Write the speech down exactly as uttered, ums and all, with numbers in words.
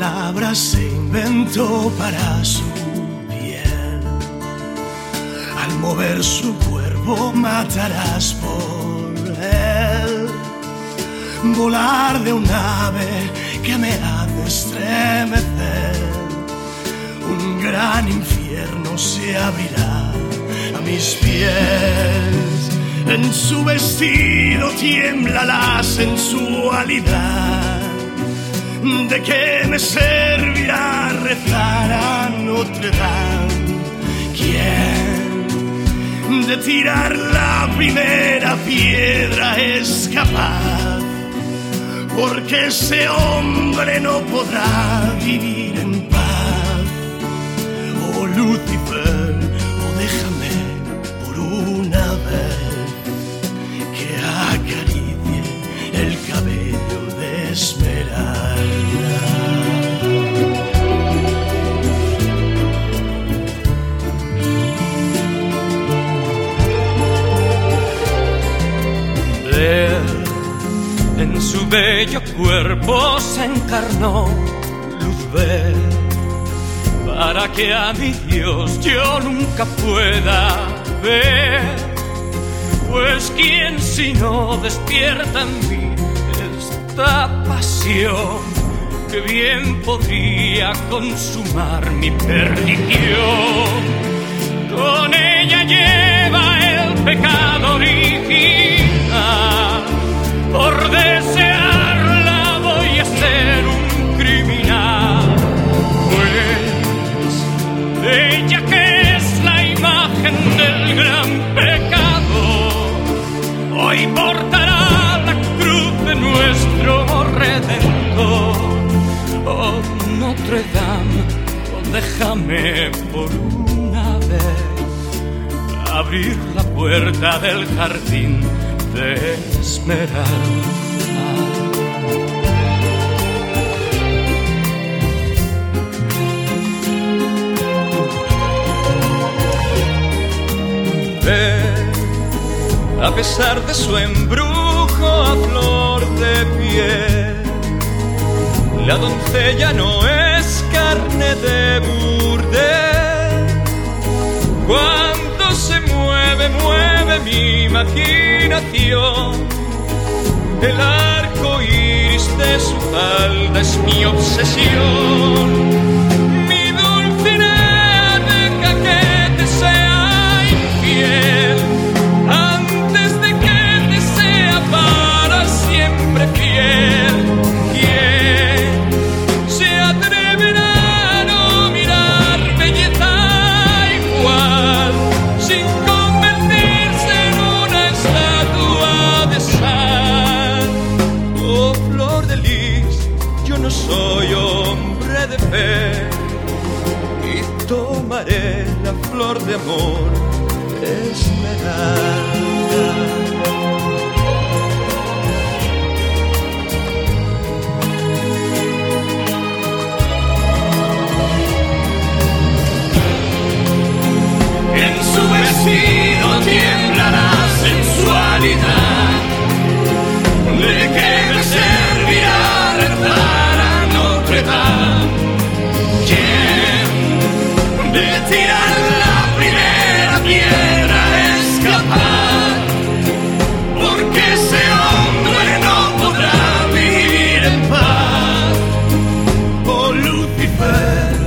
palabras se inventó para su piel. Al mover su cuerpo matarás por él. Volar de un ave que me hace estremecer. Un gran infierno se abrirá a mis pies. En su vestido tiembla la sensualidad. ¿De qué me servirá rezar a Notre Dame? ¿Quién de tirar la primera piedra es capaz? Porque ese hombre no podrá vivir en paz. Oh Lucifer, oh déjame por una vez que acaricie el cabello de Esmeralda. En su bello cuerpo se encarnó Luzbel, para que a mi Dios yo nunca pueda ver. Pues quién si no despierta en mí esta pasión, que bien podría consumar mi perdición. Con ella lleva el pecado original. Por desearla voy a ser un criminal, pues ella que es la imagen del gran pecado, hoy portará la cruz de nuestro Redentor. Oh Notre Dame, oh déjame por una vez abrir la puerta del jardín de Esmeralda. A pesar de su embrujo a flor de piel, la doncella no es carne de burdel. Cuando se mueve, mueve mi imaginación. El arco iris de su falda es mi obsesión. Mi Dulcinea, deja que te sea infiel antes de que te sea para siempre fiel. ¿Quién se atreverá a no mirar belleza igual sin convertirse en una estatua de sal? Oh flor de lis, yo no soy hombre de fe y tomaré la flor de amor Esmeralda. En su vestido tiembla la sensualidad. ¿De qué me servirá rezar a Notre Dame? ¿Quién de tirar la primera piedra es capaz? Porque ese hombre no podrá vivir en paz. Oh Lucifer,